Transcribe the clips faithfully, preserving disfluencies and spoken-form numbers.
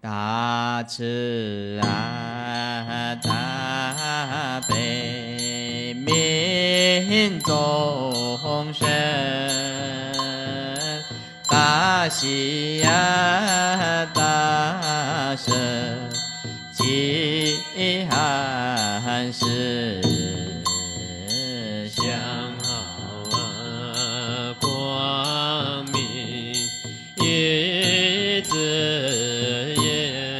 大慈啊，大悲悯众生，大喜呀，大舍济寒士， 相好啊，光明一字言，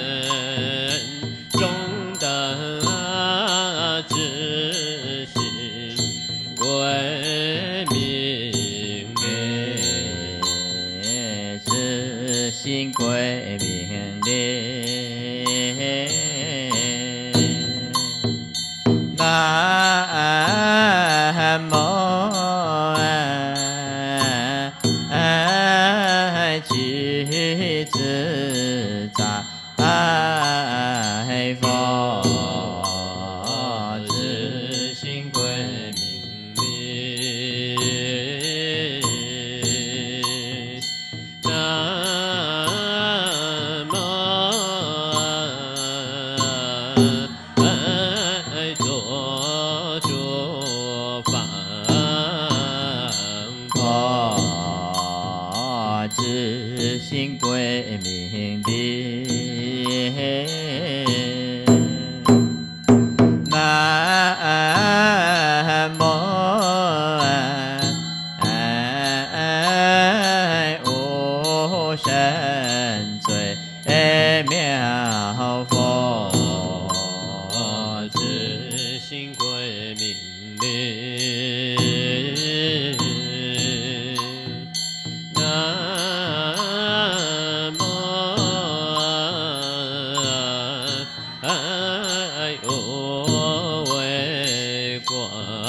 中等啊，知行归命也知行归命令。南无具自在佛， 知行归命令。南无作诸方佛， 知行归命令。南无无生最妙佛， 知行归命令。南无无为光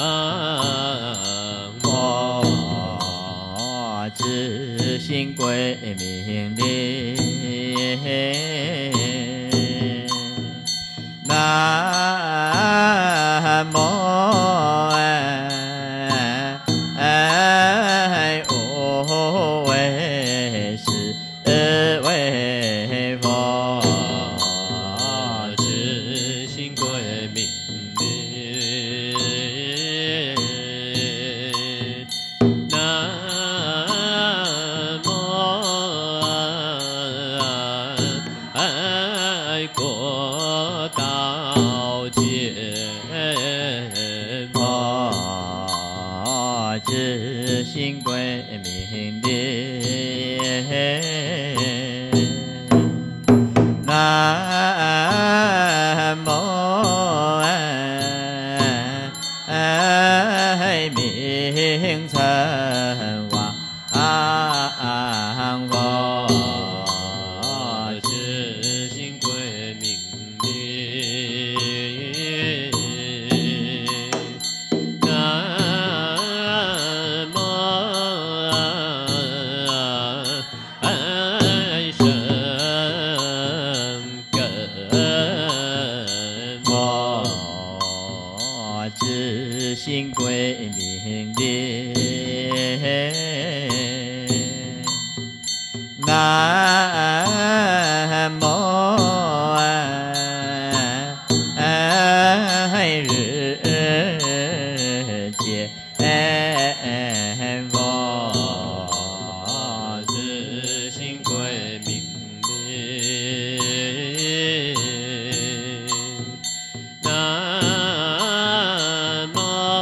佛，知行归命令。南无无为是为佛， 知行归命令。南无国道见佛，知行归命令。南无名称王佛， 知行归命令。南无生根佛，知行归命令。南无日见佛， 知行归命令。南无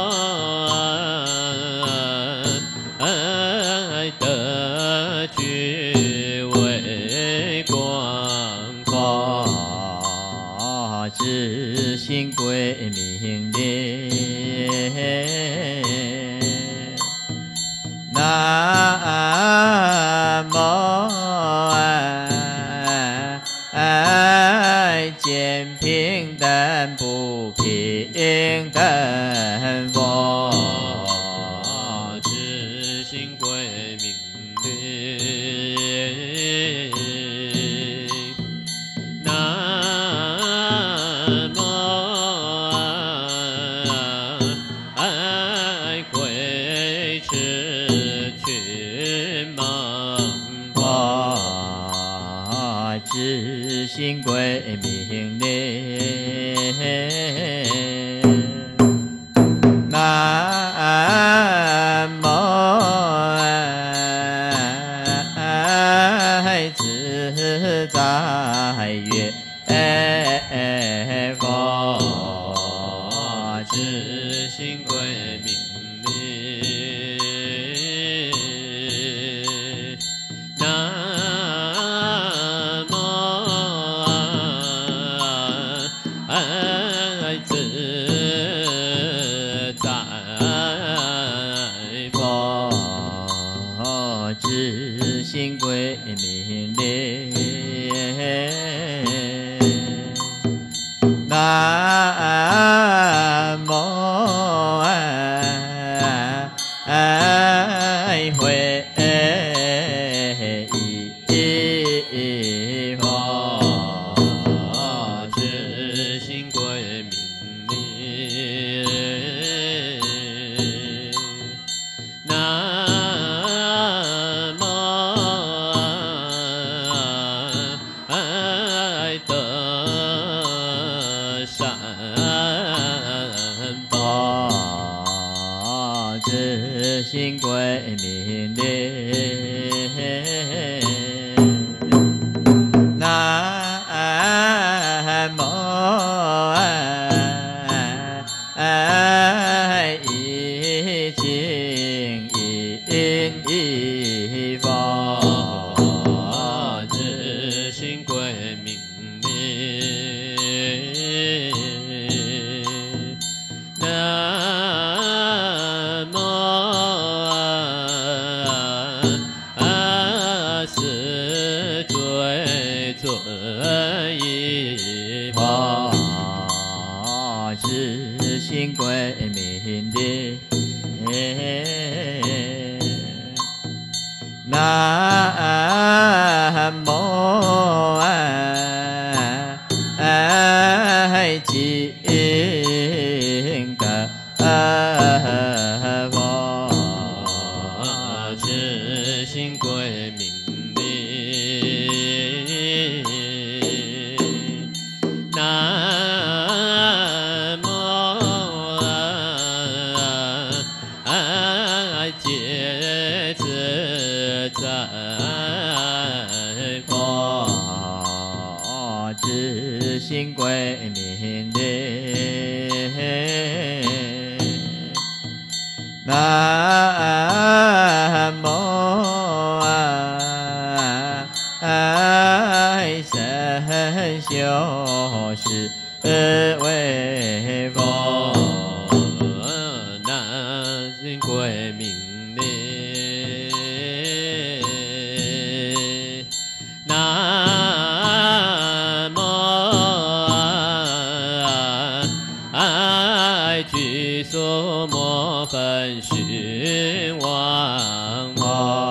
得具为光佛，知行归命令。南无见平等不平等佛， 知行归命令。南无归持群蒙佛，知知行归命令。南无自在月佛， 知行归命令。南无自在佛， 知行归命令。南无慧意佛， 知行归命令。南无德善佛，知行归命令。南无一净因一佛， 知行归命令。南无四最尊一佛， 知行归命令。南无净德佛， 知行归命令。南无戒自在佛， 知行归命令。南无神修施为佛， 南行归命令。南无具足摩分寻王佛，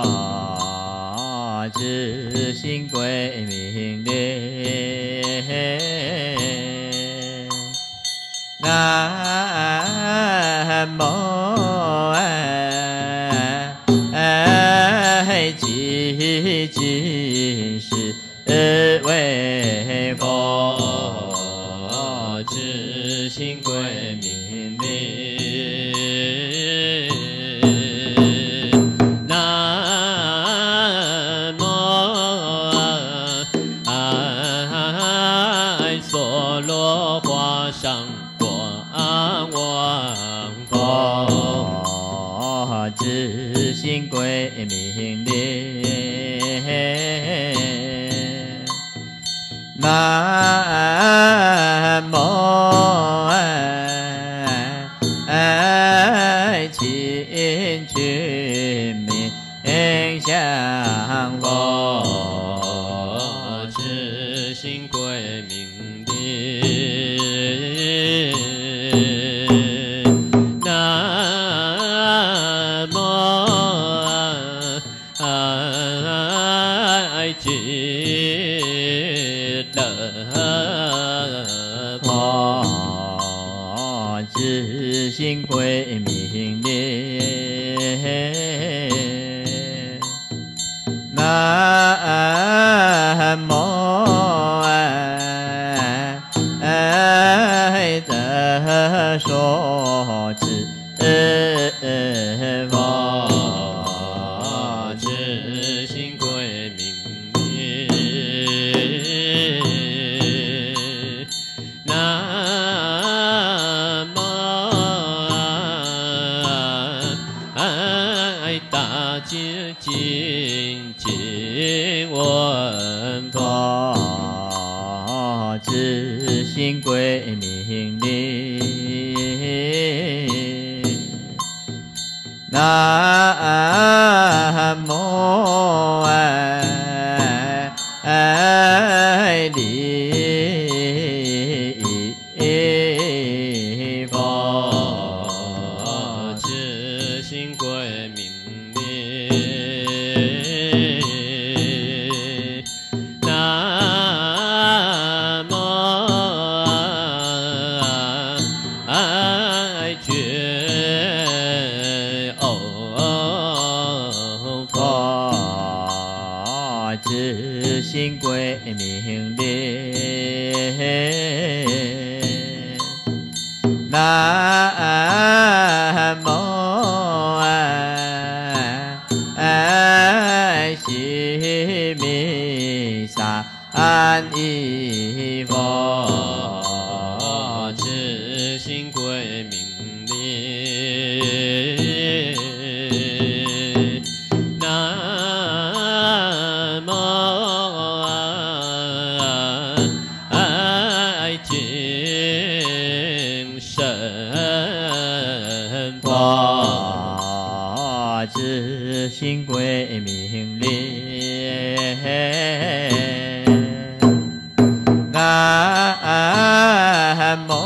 知行归命令。南无寂静是为佛， 知行归命令。南无娑罗华上光王佛， 知行归命令。南无清君明相佛， 知行归命令。南无极乐佛， 知行归命令。南无归命令。南无阿弥佛， 至心归命令。南无爱觉哦佛，至心归命令。南无爱惜弥三依佛， 至心归命令。南无爱精神佛， 至心归命令。南无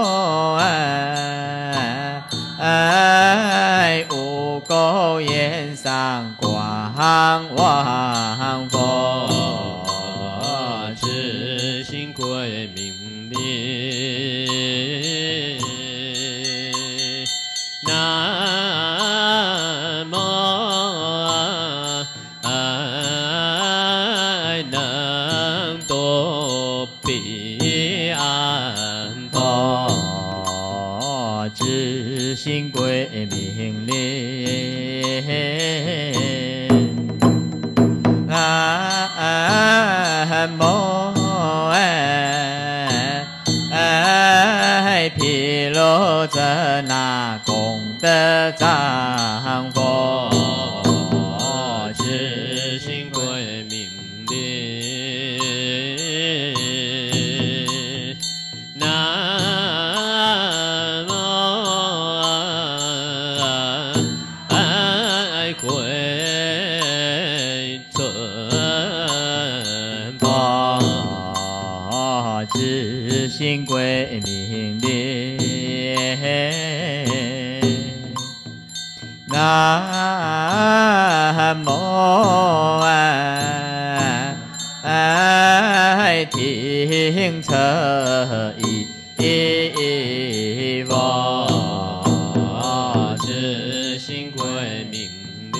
爱无垢焰上光王佛， 至心归命令。南无爱能多彼岸佛， 至心归命令。南无爱毗卢遮那功德藏佛， 至心归命令。南无爱归尊佛， 至心归命令。南无爱听彻义佛， 至心归命令。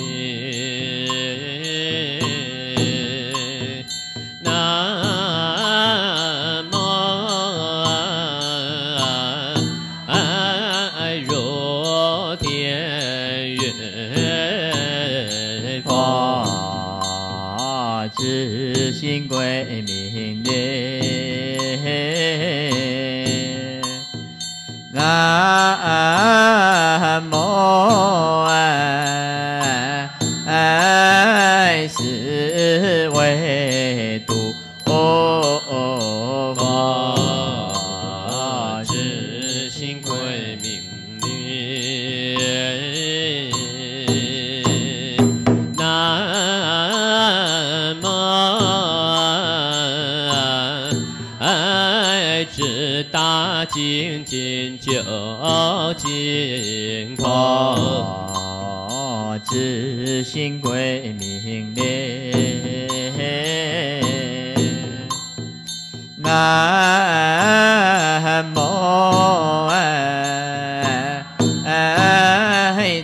南无爱若天月佛， 至心归命令。南无爱思维度佛， 至心归命令。南无爱知大精进究竟佛， 至心归命令。南无爱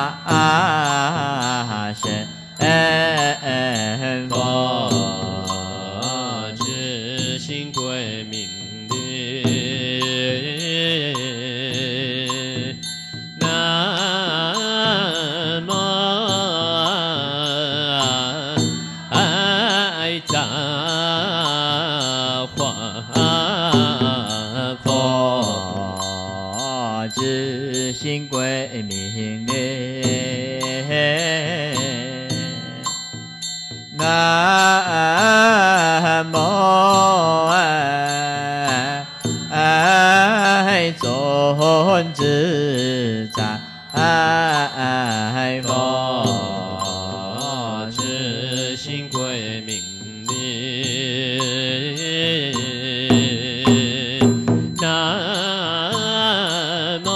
大神佛， 至心归命令。南无爱杂化佛， 至心归命令。南无尊自在佛， 自心归命力。南无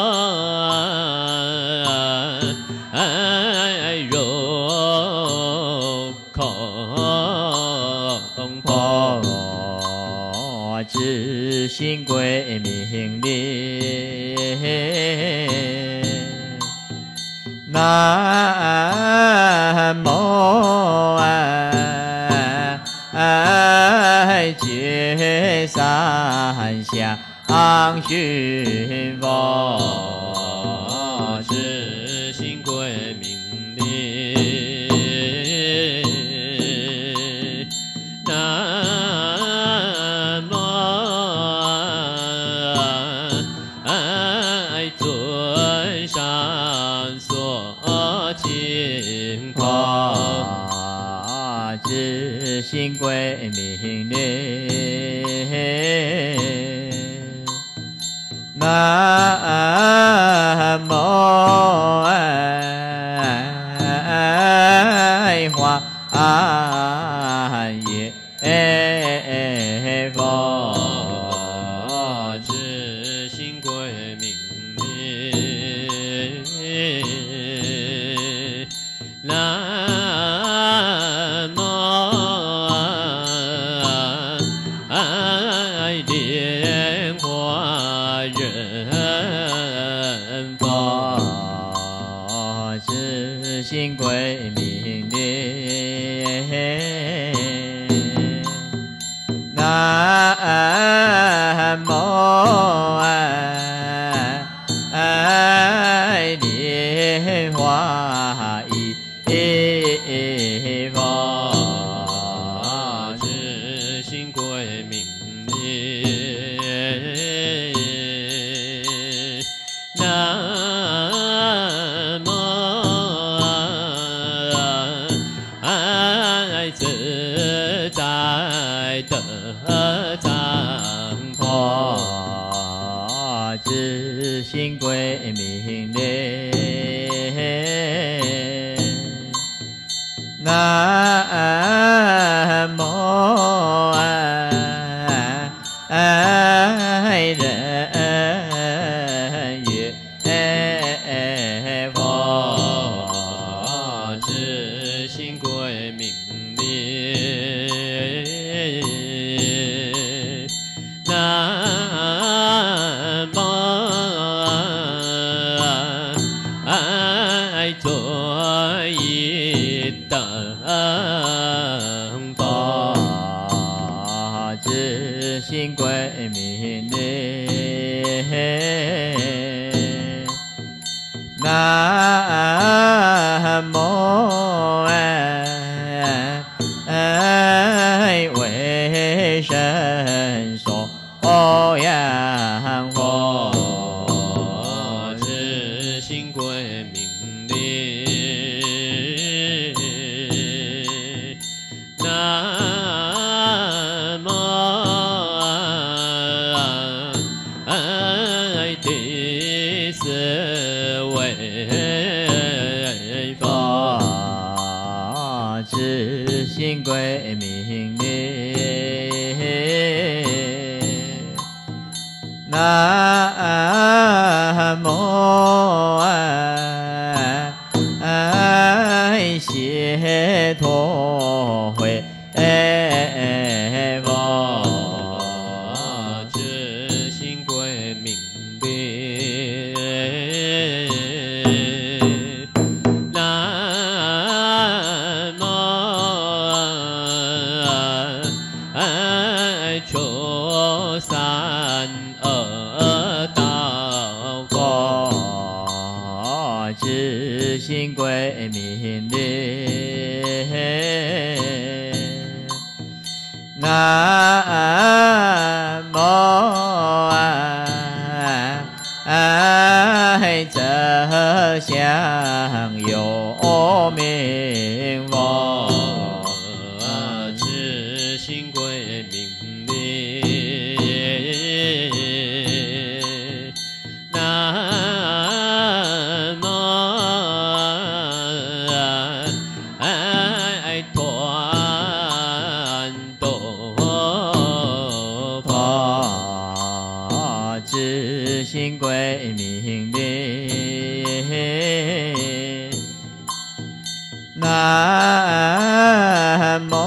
如空佛， 自心归命力。南无觉三相寻佛， 自心归命力。南无尊上所请佛， 自心归命力。南无花叶佛， 自心归命力。南无莲花人佛， 自心归命力。南无莲花叶佛， 自心归命力。南无自在的藏佛， 自心归命力。南无人月佛， 自心归命力。南无尊一等佛， 自心归命力。南无为神所养佛， 自心归命力。南无第四位佛， 自心归命力。南无解脱会佛， 自心归命力。南无初三恶道佛， 自心归命力。南无则相有名佛， 自心归命力。南心归命令。南无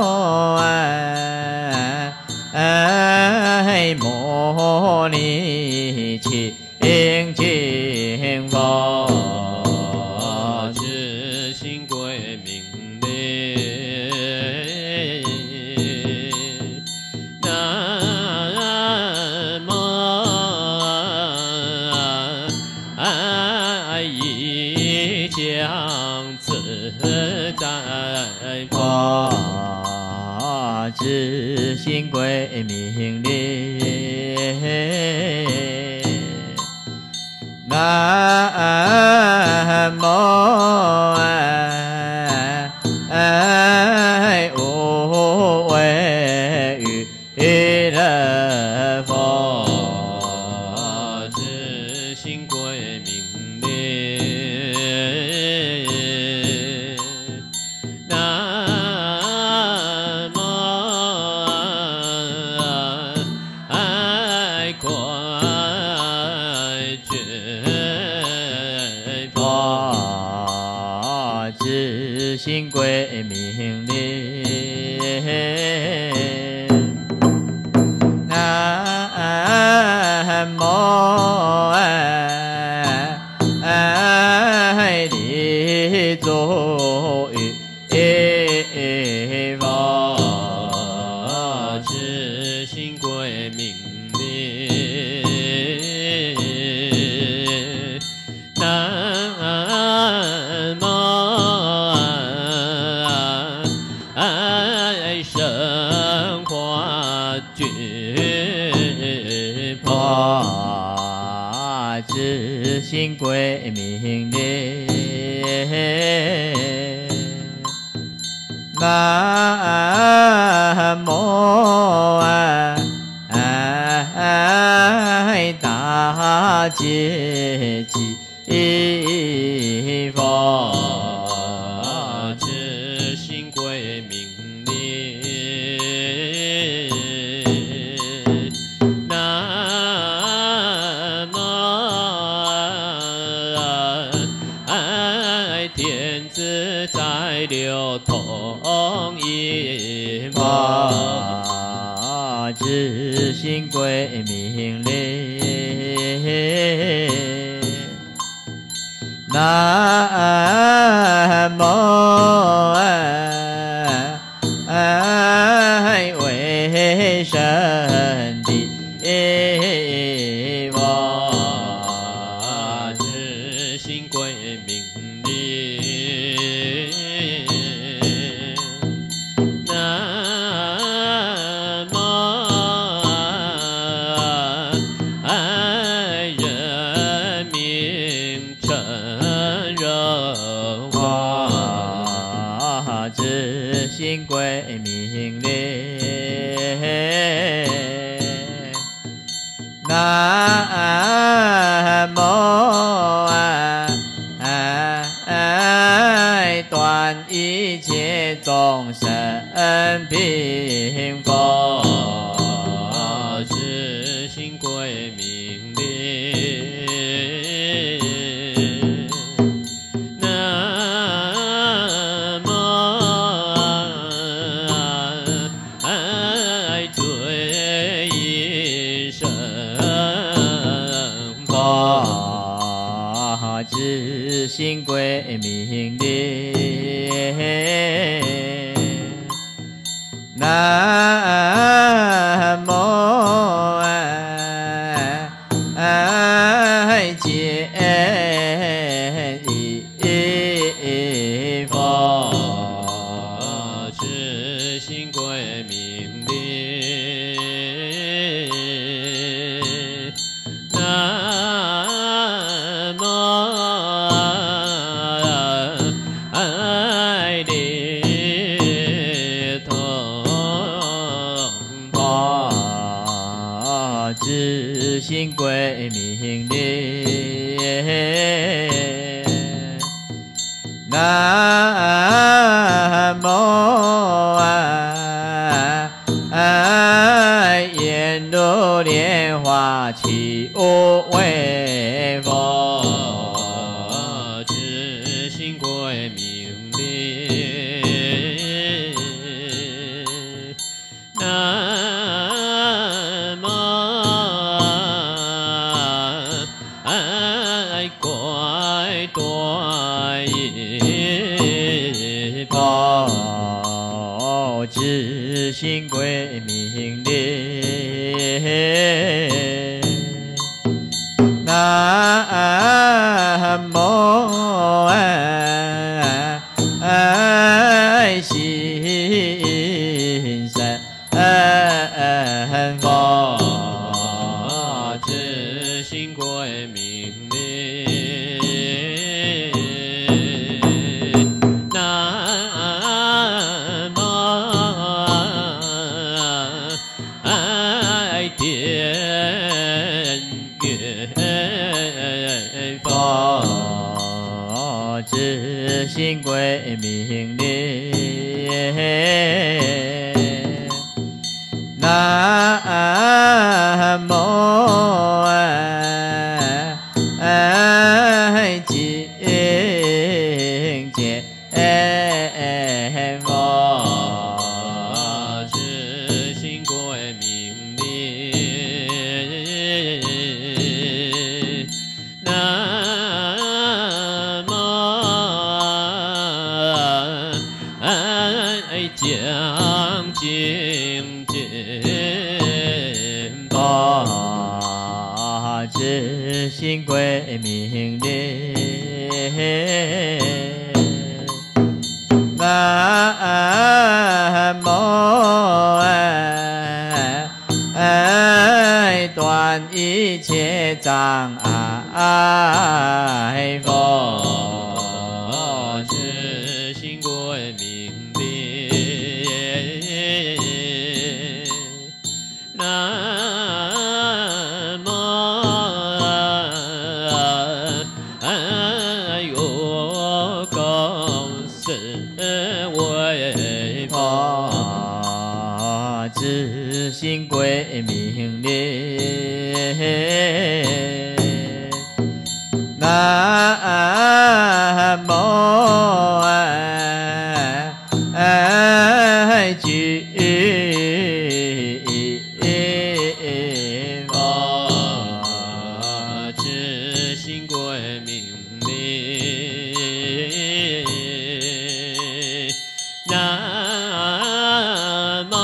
摩尼清净佛， 至心归命令。南无一将自在佛， 至心归命令。南无无畏瑜乐佛， 至心归命令。南无爱观觉佛， 至心归命令。南无地足语佛， 至心归命令。南无生化觉佛， 至心归命令。南无大戒积佛， 至心归命令。南无天自在流通音佛， 至心归命令。南无为神的佛， 至心归命令。南无人民成人佛， 至心归命令。南无断一切众生病佛， 至心归命令。南无最一生佛， 至心归命令。南无见一佛， 至心归命令。南无爱力通佛， 至心归命令。南无言论有莲花起无为佛， 自心归命令。南无爱乖多耶佛， 自心归命令。南无爱心神佛， 自心归命令。南无爱电月佛， 自心归命令。南无爱净见佛， 自心归命令。南无爱将精进佛，自心归命令。南无爱断一切障碍佛， 自心归命令。南无爱有公司为佛，自心归命令。南无爱具佛，自心归命令。南无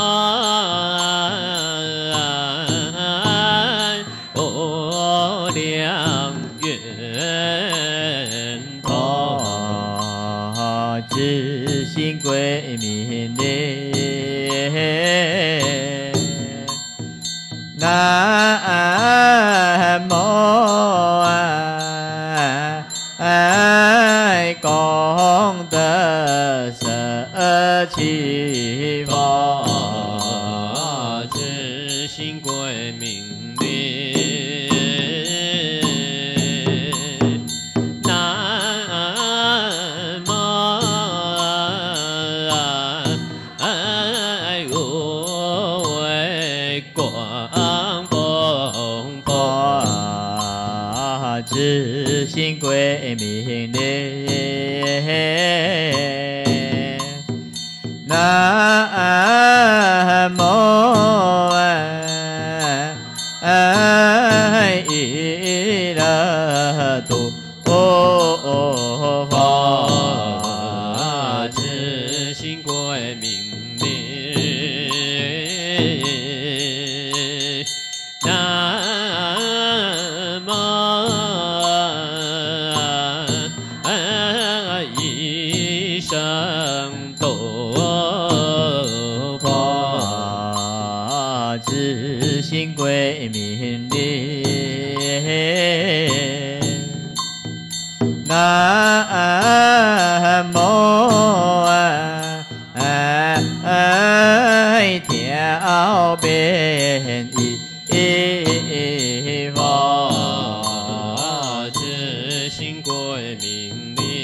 无量愿佛， 自心归命令。南无爱功德舍弃佛， 自心归命令。南无爱无畏光风佛， 自心归命令。南无爱依乐度佛， 自心归命令。南无爱一生度佛， 自心归命令。南无爱调变一佛， 自心归命令。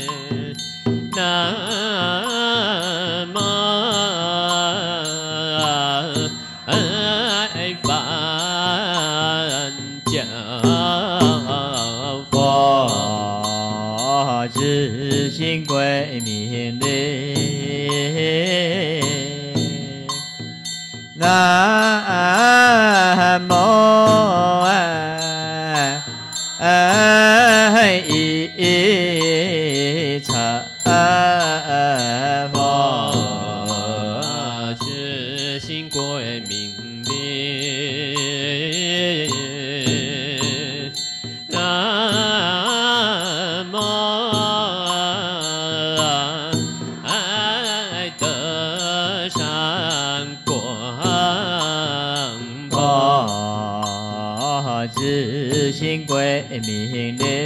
南无凡教佛至心归命令，南无一切佛至心归命令，南无爱德善光佛至心归命令，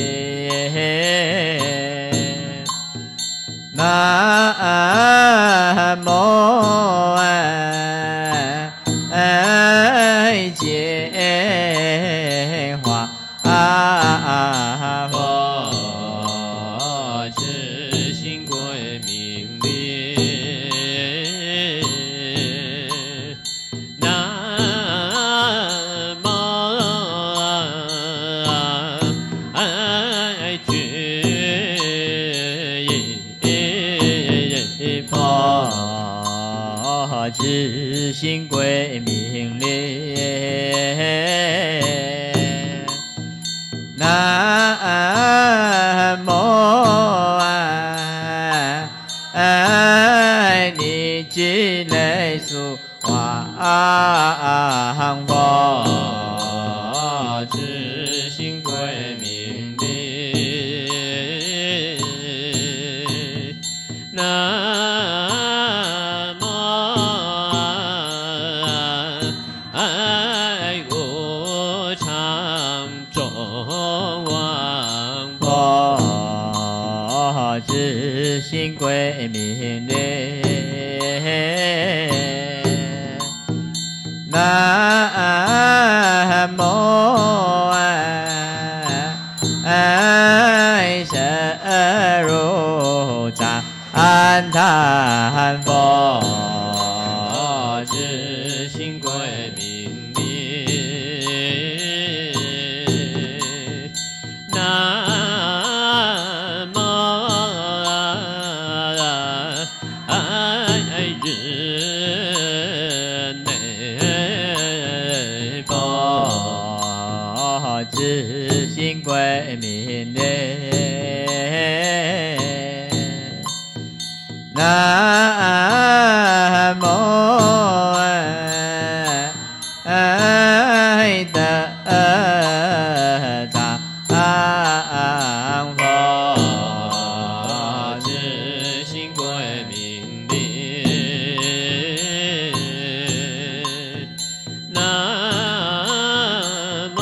南无净华佛至心归命令，南无爱觉佛至心归命令，南无尼基雷苏王佛至心归命令，南无爱无常众王佛至心归命令，南无爱神如赞叹佛至心归命令，南无爱日内佛至心归命令，南无爱德藏佛至心归命令，南无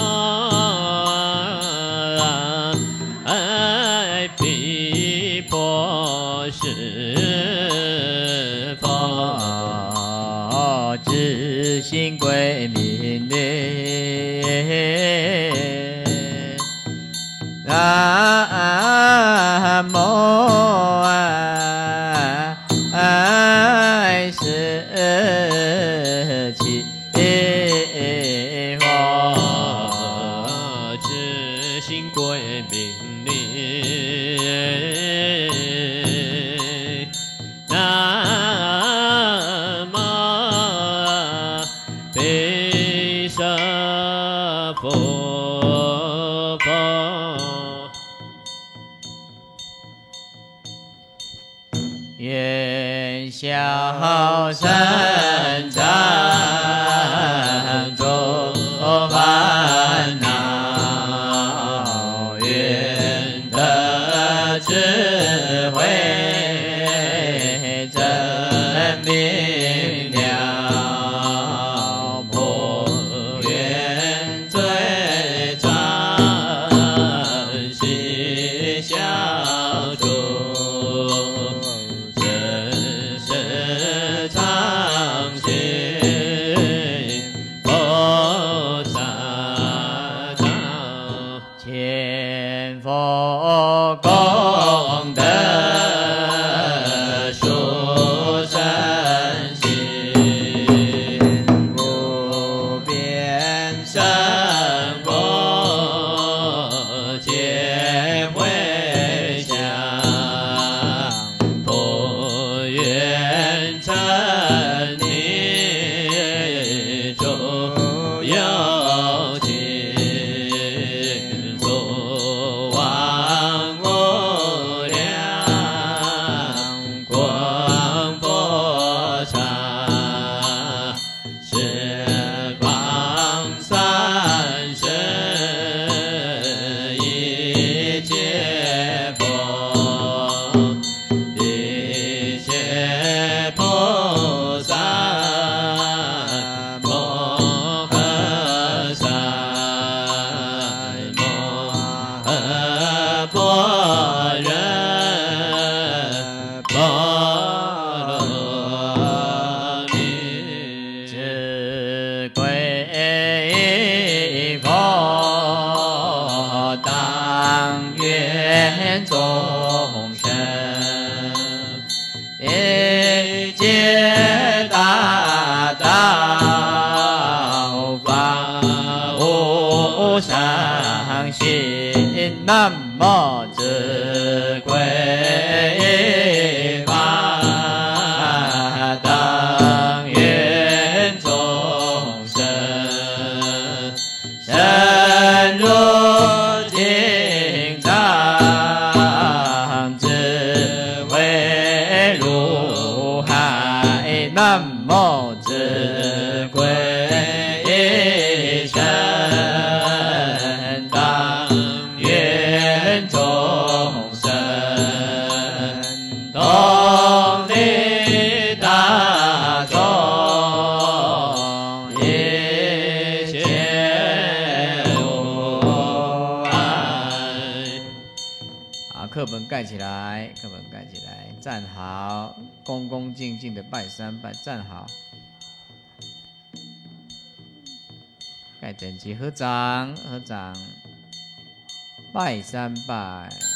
爱毗婆尸佛至心归命令，南无爱世亲佛至心归命令，南无毗舍佛佛。 南无至贵法，当愿众生深入经藏，智慧如海。南无至贵神，当愿众生同理大众，一切无碍。好，课本盖起来，课本盖起来，站好，恭恭敬敬的拜三拜，站好。盖整齐，合掌，合掌，拜三拜。